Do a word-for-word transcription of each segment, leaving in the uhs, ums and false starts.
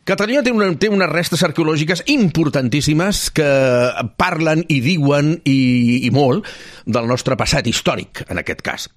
Catalunya té, una, té unes restes arqueològiques importantíssimes que parlen i diuen i, i molt del nostre passat històric, en aquest cas.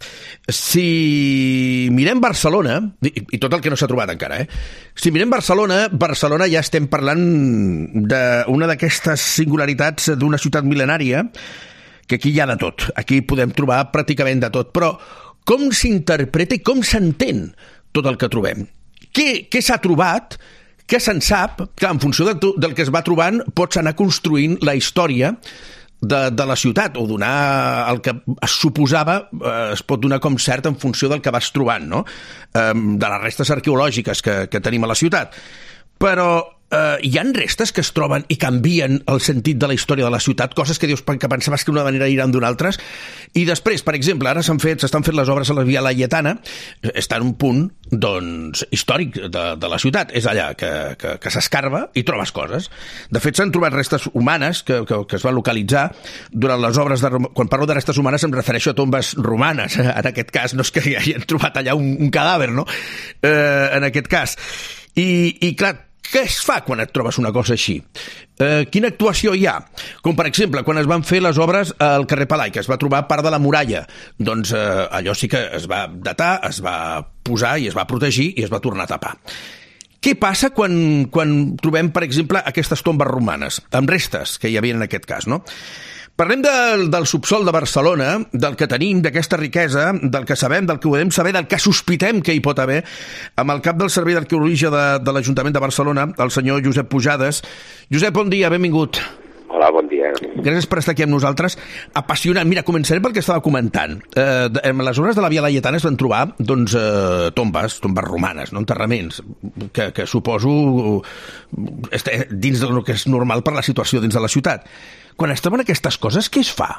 Si mirem Barcelona, i, i tot el que no s'ha trobat encara, eh? Si mirem Barcelona, Barcelona ja estem parlant d'una d'aquestes singularitats d'una ciutat mil·lenària, que aquí hi ha de tot. Aquí podem trobar pràcticament de tot. Però com s'interpreta i com s'entén tot el que trobem? Què, què s'ha trobat? Què se'n sap? Que en funció de tu, del que es va trobant pots anar construint la història de, de la ciutat, o donar el que es suposava, eh, es pot donar com cert en funció del que vas trobant, no? Eh, de les restes arqueològiques que, que tenim a la ciutat. Però eh, hi ha restes que es troben i canvien el sentit de la història de la ciutat, coses que dius que pensaves que d'una manera iran d'una altra. I després, per exemple, ara s'han fet, s'estan fent les obres a la Via Laietana, està en un punt, doncs, històric de, de la ciutat. És allà que, que, que s'escarba i trobes coses. De fet, s'han trobat restes humanes que, que, que es van localitzar durant les obres de... Quan parlo de restes humanes em refereixo a tombes romanes. En aquest cas, no és que hi hagin trobat allà un, un cadàver, no? Eh, en aquest cas. I, i clar, què es fa quan et trobes una cosa així? Eh, quina actuació hi ha? Com, per exemple, quan es van fer les obres al carrer Palai, que es va trobar part de la muralla. Doncs eh, allò sí que es va datar, es va posar i es va protegir i es va tornar a tapar. Què passa quan, quan trobem, per exemple, aquestes tombes romanes, amb restes que hi havia en aquest cas, no? Parlem del, del subsol de Barcelona, del que tenim, d'aquesta riquesa, del que sabem, del que podem saber, del que sospitem que hi pot haver, amb el cap del Servei d'Arqueologia de, de l'Ajuntament de Barcelona, el senyor Josep Pujades. Josep, bon dia, benvingut. Hola, bon dia. Gràcies per estar aquí amb nosaltres. Apassionant. Mira, començaré pel que estava comentant. Eh, en les obres de la Via Laietana es van trobar doncs, eh, tombes, tombes romanes, no? Enterraments, que, que suposo eh, dins del que és normal per la situació dins de la ciutat. Quan es troben aquestes coses, què es fa?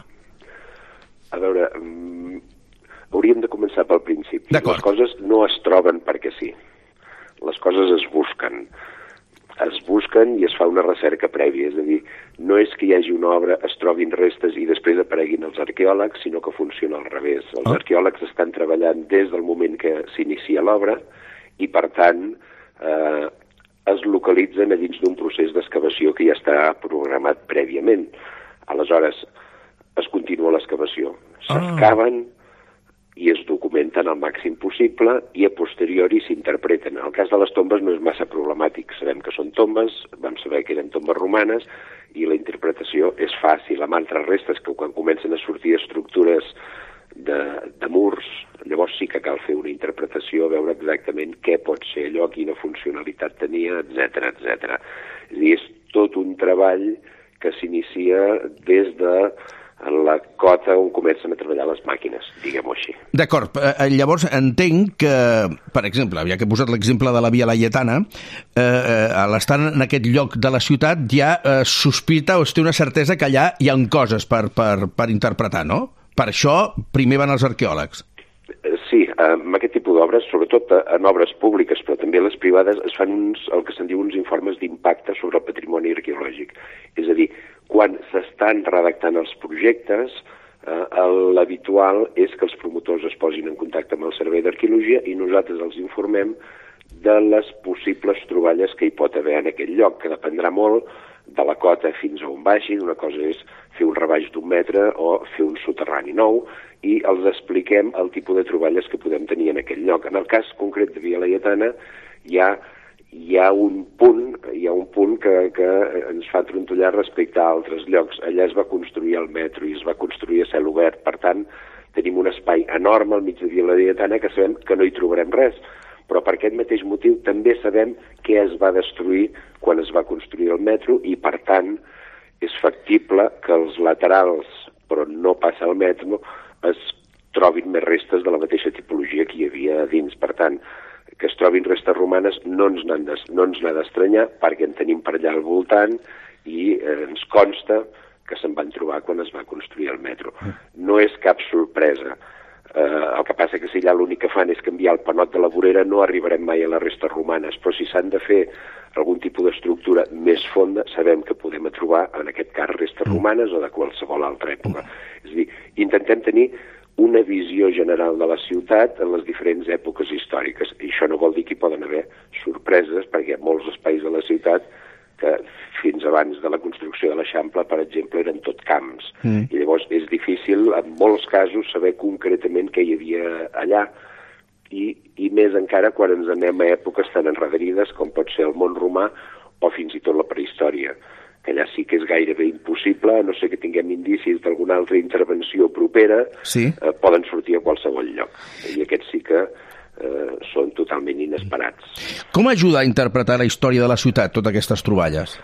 A veure, um, hauríem de començar pel principi. D'acord. Les coses no es troben perquè sí. Les coses es busquen. Es busquen i es fa una recerca prèvia. És a dir, no és que hi hagi una obra, es trobin restes i després apareguin els arqueòlegs, sinó que funciona al revés. Els oh. arqueòlegs estan treballant des del moment que s'inicia l'obra i, per tant, eh, es localitzen a dins d'un procés d'excavació que ja està programat prèviament. Aleshores, es continua l'excavació. S'excaven i es documenten al màxim possible i a posteriori s'interpreten. En el cas de les tombes no és massa problemàtic. Sabem que són tombes, vam saber que eren tombes romanes i la interpretació és fàcil. Amb altres restes que quan comencen a sortir estructures de, de murs, llavors sí que cal fer una interpretació, veure exactament què pot ser allò, quina funcionalitat tenia, etcètera, etcètera. És a dir, és tot un treball que s'inicia des de la cota on comencen a treballar les màquines, diguem-ho així. D'acord, eh, llavors entenc que, per exemple, ja que he posat l'exemple de la Via Laietana, eh, eh, a l'estar en aquest lloc de la ciutat ja eh, sospita o es té una certesa que allà hi ha coses per, per, per interpretar, no? Per això primer van els arqueòlegs. Sí, amb aquest tipus d'obres, sobretot en obres públiques, però també les privades, es fan uns, el que se'n diu uns informes d'impacte sobre el patrimoni arqueològic. És a dir, quan s'estan redactant els projectes, eh, l'habitual és que els promotors es posin en contacte amb el Servei d'Arqueologia i nosaltres els informem de les possibles troballes que hi pot haver en aquell lloc, que dependrà molt de la cota fins a on vagin. Una cosa és fer un rebaix d'un metre o fer un soterrani nou, i els expliquem el tipus de troballes que podem tenir en aquell lloc. En el cas concret de Via Laietana hi ha, hi ha un punt, hi ha un punt que, que ens fa trontollar respecte a altres llocs. Allà es va construir el metro i es va construir a cel obert, per tant tenim un espai enorme al mig de Via Laietana que sabem que no hi trobarem res, però per aquest mateix motiu també sabem què es va destruir quan es va construir el metro i, per tant, és factible que els laterals, però no passa el metro, es trobin més restes de la mateixa tipologia que hi havia a dins. Per tant, que es trobin restes romanes no ens n'han de, no ens n'ha d'estranyar perquè en tenim per allà al voltant i eh, ens consta que se'n van trobar quan es va construir el metro. No és cap sorpresa. Eh, el que passa que si allà l'únic que fan és canviar el panot de la vorera no arribarem mai a les restes romanes, però si s'han de fer algun tipus d'estructura més fonda, sabem que podem trobar, en aquest cas, restes romanes o de qualsevol altra època. És a dir, intentem tenir una visió general de la ciutat en les diferents èpoques històriques. I això no vol dir que hi poden haver sorpreses, perquè hi ha molts espais de la ciutat que fins abans de la construcció de l'Eixample, per exemple, eren tot camps. Mm. I llavors és difícil, en molts casos, saber concretament què hi havia allà. I, i més encara quan ens anem a èpoques tan enrederides com pot ser el món romà o fins i tot la prehistòria, que allà sí que és gairebé impossible, a no sé que tinguem indicis d'alguna altra intervenció propera, sí. eh, poden sortir a qualsevol lloc. I aquests sí que eh, són totalment inesperats. Com ajuda a interpretar la història de la ciutat, totes aquestes troballes?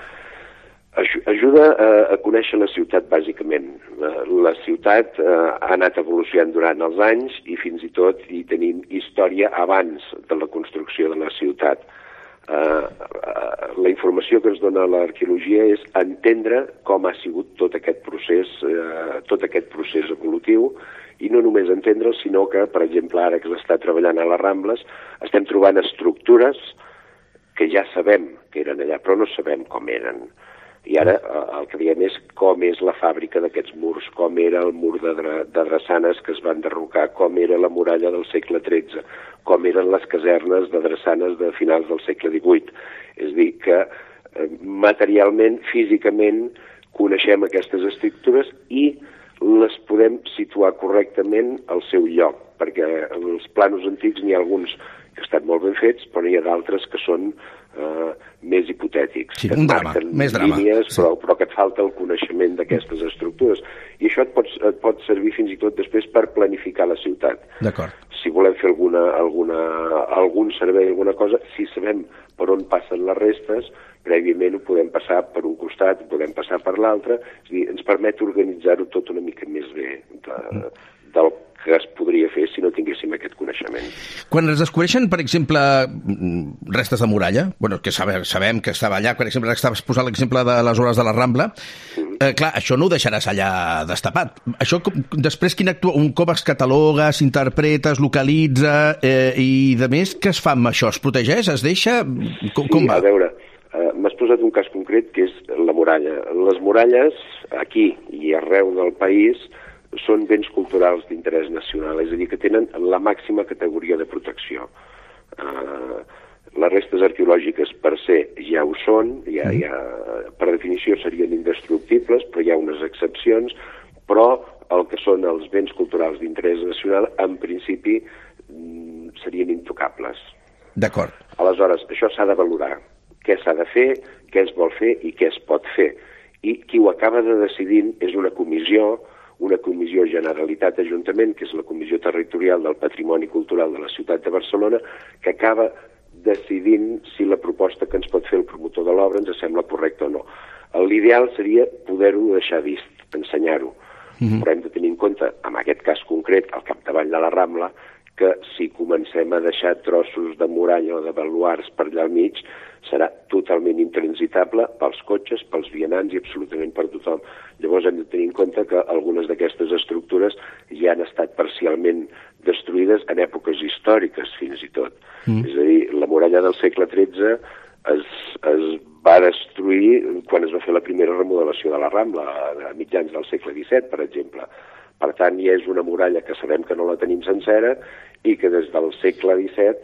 Ajuda a, a conèixer la ciutat, bàsicament. La ciutat eh, ha anat evolucionant durant els anys i fins i tot hi tenim història abans de la construcció de la ciutat. Eh, eh, la informació que ens dona l'arqueologia és entendre com ha sigut tot aquest procés, eh, tot aquest procés evolutiu, i no només entendre'l, sinó que, per exemple, ara que s'està treballant a les Rambles, estem trobant estructures que ja sabem que eren allà, però no sabem com eren. I ara el que diem és com és la fàbrica d'aquests murs, com era el mur de, de drassanes que es van derrocar, com era la muralla del segle tretze, com eren les casernes de drassanes de finals del segle divuit. És a dir, que eh, materialment, físicament, coneixem aquestes estructures i les podem situar correctament al seu lloc, perquè els planos antics n'hi ha alguns que estan molt ben fets, però n'hi ha d'altres que són eh, més hipotètics. Sí, un drama, més drama. Línies, sí. però, però que et falta el coneixement d'aquestes estructures. I això et pot, et pot servir fins i tot després per planificar la ciutat. D'acord. Si volem fer alguna, alguna, algun servei, alguna cosa, si sabem per on passen les restes, prèviament ho podem passar per un costat, ho podem passar per l'altre, és a dir, ens permet organitzar-ho tot una mica més bé de, del que es podria fer si no tinguéssim aquest coneixement. Quan es descobreixen, per exemple, restes de muralla, bueno, que sabem, sabem que estava allà, per exemple, estaves posant l'exemple de les hores de la Rambla, mm. eh, clar, això no ho deixaràs allà destapat. Això, després, quin actua, un cop es cataloga, s'interpreta, es localitza, eh, i de més, què es fa amb això? Es protegeix? Es deixa? Com, sí, com va? A veure, eh, m'has posat un cas concret que és la muralla. Les muralles, aquí i arreu del país, són béns culturals d'interès nacional, és a dir, que tenen la màxima categoria de protecció. Uh, les restes arqueològiques per se ja ho són, ja, ja, per definició serien indestructibles, però hi ha unes excepcions, però el que són els béns culturals d'interès nacional, en principi, serien intocables. D'acord. Aleshores, això s'ha de valorar. Què s'ha de fer, què es vol fer i què es pot fer. I qui ho acaba de decidir és una comissió una comissió Generalitat-Ajuntament, que és la Comissió Territorial del Patrimoni Cultural de la Ciutat de Barcelona, que acaba decidint si la proposta que ens pot fer el promotor de l'obra ens sembla correcta o no. L'ideal seria poder-ho deixar vist, ensenyar-ho. Mm-hmm. Però hem de tenir en compte, en aquest cas concret, al capdavall de la Rambla, que si comencem a deixar trossos de muralla o de baluars per allà al mig, serà totalment intransitable pels cotxes, pels vianants i absolutament per tothom. Llavors hem de tenir en compte que algunes d'aquestes estructures ja han estat parcialment destruïdes en èpoques històriques, fins i tot. Mm. És a dir, la muralla del segle tretze es, es va destruir quan es va fer la primera remodelació de la Rambla, a mitjans del segle disset, per exemple. Per tant, ja és una muralla que sabem que no la tenim sencera i que des del segle disset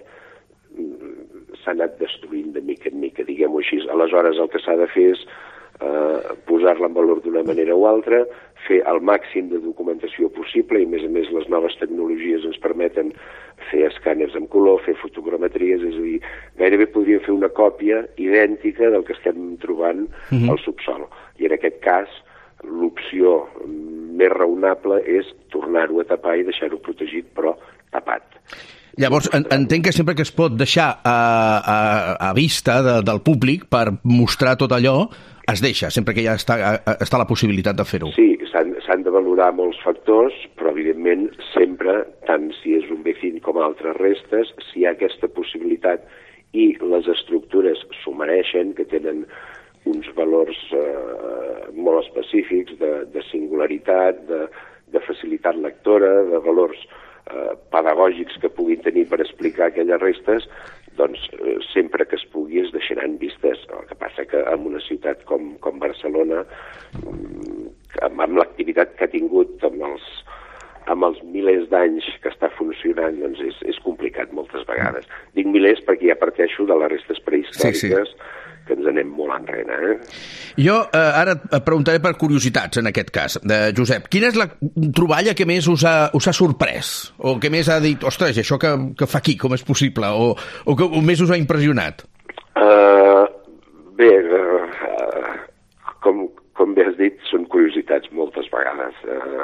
s'ha anat destruint de mica en mica, diguem-ho així. Aleshores, el que s'ha de fer és eh, posar-la en valor d'una manera o altra, fer el màxim de documentació possible i, a més a més, les noves tecnologies ens permeten fer escàners en color, fer fotogrametries, és a dir, gairebé podríem fer una còpia idèntica del que estem trobant mm-hmm. al subsol. I en aquest cas, l'opció més raonable és tornar-ho a tapar i deixar-ho protegit, però tapat. Llavors, en, entenc que sempre que es pot deixar a, a, a vista de, del públic per mostrar tot allò, es deixa, sempre que ja està, a, està la possibilitat de fer-ho. Sí, s'han de valorar molts factors, però evidentment sempre, tant si és un vecin com altres restes, si hi ha aquesta possibilitat i les estructures s'ho mereixen, que tenen uns valors eh, molt específics de, de singularitat, de, de facilitat lectora, de valors eh, pedagògics que puguin tenir per explicar aquelles restes, doncs eh, sempre que es pugui es deixaran vistes. El que passa que en una ciutat com, com Barcelona, amb, amb l'activitat que ha tingut amb els, amb els milers d'anys que està funcionant, doncs és, és complicat moltes vegades. Dic milers perquè ja parteixo de les restes prehistòriques, sí, sí, que ens anem molt enrere. Eh? Jo eh, ara et preguntaré per curiositats, en aquest cas. Eh, Josep, quina és la troballa que més us ha, us ha sorprès? O que més ha dit, ostres, això que, que fa aquí, com és possible? O, o que o més us ha impressionat? Uh, bé, uh, com, com bé has dit, són curiositats moltes vegades. Uh,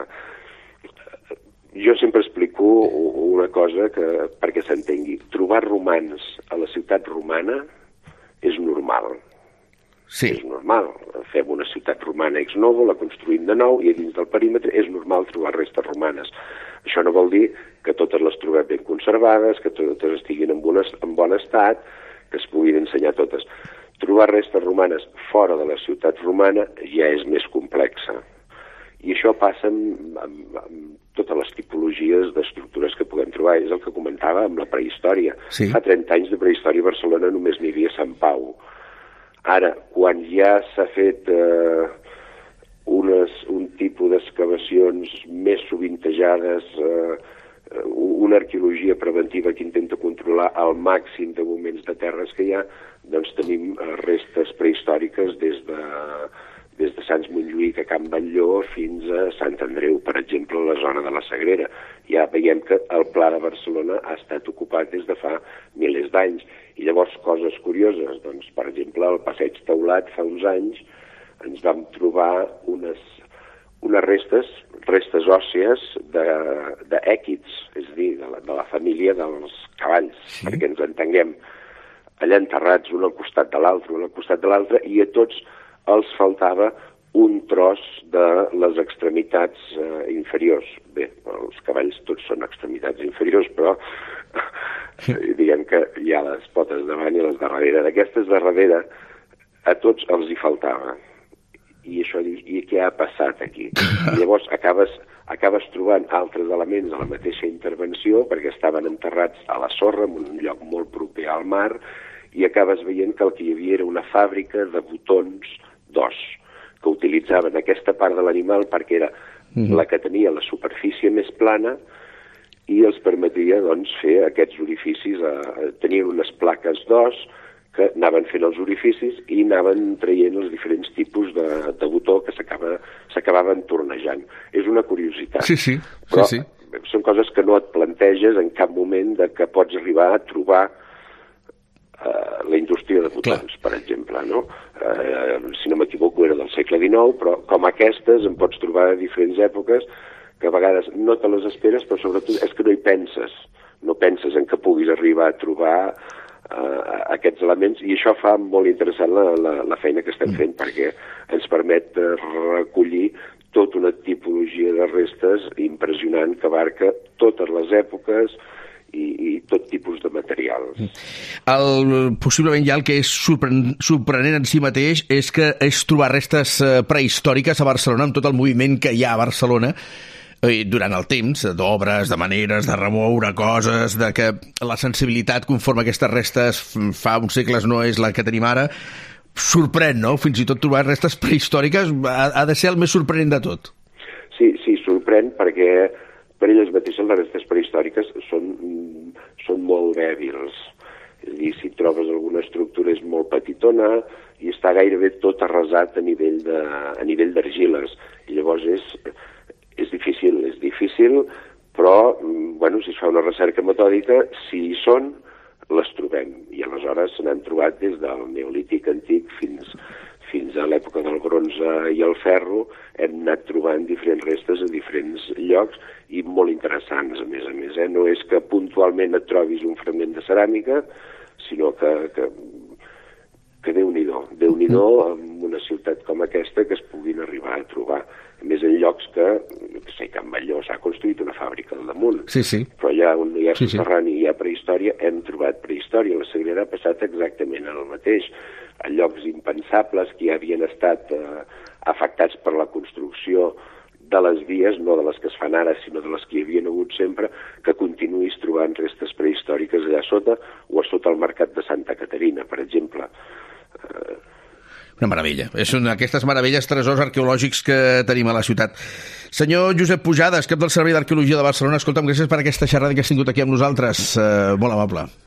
Jo sempre explico una cosa que, perquè s'entengui. Trobar romans a la ciutat romana és normal. Sí. És normal. Fem una ciutat romana ex novo, la construïm de nou i a dins del perímetre és normal trobar restes romanes. Això no vol dir que totes les trobem ben conservades, que totes estiguin en bon, en bon estat, que es puguin ensenyar totes. Trobar restes romanes fora de la ciutat romana ja és més complexa. I això passa amb, amb, amb totes les tipologies d'estructures que podem trobar. És el que comentava amb la prehistòria. Sí. Fa trenta anys de prehistòria a Barcelona només n'hi havia Sant Pau. Ara, quan ja s'ha fet eh, unes, un tipus d'excavacions més sovintejades, eh, una arqueologia preventiva que intenta controlar al màxim de moments de terres que hi ha, doncs tenim eh, restes prehistòriques des de... des de Sants Montjuïc a Can Batlló fins a Sant Andreu, per exemple, a la zona de la Sagrera. Ja veiem que el Pla de Barcelona ha estat ocupat des de fa milers d'anys. I llavors, coses curioses, doncs, per exemple, al Passeig Teulat fa uns anys ens vam trobar unes, unes restes, restes òssies d'èquids, és a dir, de la, de la família dels cavalls, sí, perquè ens entenguem, allà enterrats un al costat de l'altre, un al costat de l'altre, i a tots els faltava un tros de les extremitats eh, inferiors. Bé, els cavalls tots són extremitats inferiors, però diguem que hi ha les potes davant i les de darrere. D'aquestes de darrere, a tots els hi faltava. I això dius, i què ha passat aquí? I llavors acabes, acabes trobant altres elements a la mateixa intervenció, perquè estaven enterrats a la sorra, en un lloc molt proper al mar, i acabes veient que el que hi havia era una fàbrica de botons d'os, que utilitzaven aquesta part de l'animal perquè era mm-hmm. la que tenia la superfície més plana i els permetia doncs, fer aquests orificis. Eh, tenien unes plaques d'os que anaven fent els orificis i anaven traient els diferents tipus de, de botó que s'acabaven tornejant. És una curiositat. Sí, sí. Però sí, sí. són coses que no et planteges en cap moment de que pots arribar a trobar Uh, la indústria de botons, Clar. per exemple, no? Uh, si no m'equivoco era del segle dinou, però com aquestes en pots trobar a diferents èpoques que a vegades no te les esperes, però sobretot és que no hi penses, no penses en que puguis arribar a trobar uh, aquests elements, i això fa molt interessant la, la, la feina que estem fent, mm. perquè ens permet uh, recollir tota una tipologia de restes impressionant que abarca totes les èpoques I, i tot tipus de materials. El, possiblement ja el que és sorpren, sorprenent en si mateix és que és trobar restes prehistòriques a Barcelona, amb tot el moviment que hi ha a Barcelona eh, durant el temps, d'obres, de maneres, de remoure coses, de que la sensibilitat conforme aquestes restes fa uns segles no és la que tenim ara. Sorprèn, no? Fins i tot trobar restes prehistòriques ha, ha de ser el més sorprenent de tot. Sí, sí, sorprèn perquè per elles mateixes les restes prehistòriques són, són molt dèbils. És a dir, si trobes alguna estructura és molt petitona i està gairebé tot arrasat a nivell de, a nivell d'argiles. I llavors és, és difícil, és difícil, però bueno, si es fa una recerca metòdica, si hi són, les trobem. I aleshores se n'han trobat des del Neolític antic fins, fins a l'època del bronze i el ferro. Hem anat trobant diferents restes a diferents llocs i molt interessants, a més a més. Eh? No és que puntualment et trobis un fragment de ceràmica, sinó que, que, que Déu-n'hi-do, Déu-n'hi-do en una ciutat com aquesta que es puguin arribar a trobar. A més, en llocs que, que sé, Can Batlló s'ha construït una fàbrica al damunt, sí, sí. però allà on hi ha sí, soterrani i hi ha prehistòria, hem trobat prehistòria. La Sagrera ha passat exactament el mateix. A llocs impensables que ja havien estat eh, afectats per la construcció de les vies, no de les que es fan ara, sinó de les que hi havien hagut sempre, que continuïs trobant restes prehistòriques allà sota, o a sota el mercat de Santa Caterina, per exemple. Eh, Una meravella. És una d'aquestes meravelles, tresors arqueològics que tenim a la ciutat. Senyor Josep Pujades, cap del Servei d'Arqueologia de Barcelona, escolta'm, gràcies per aquesta xerrada que has tingut aquí amb nosaltres. Uh, molt amable.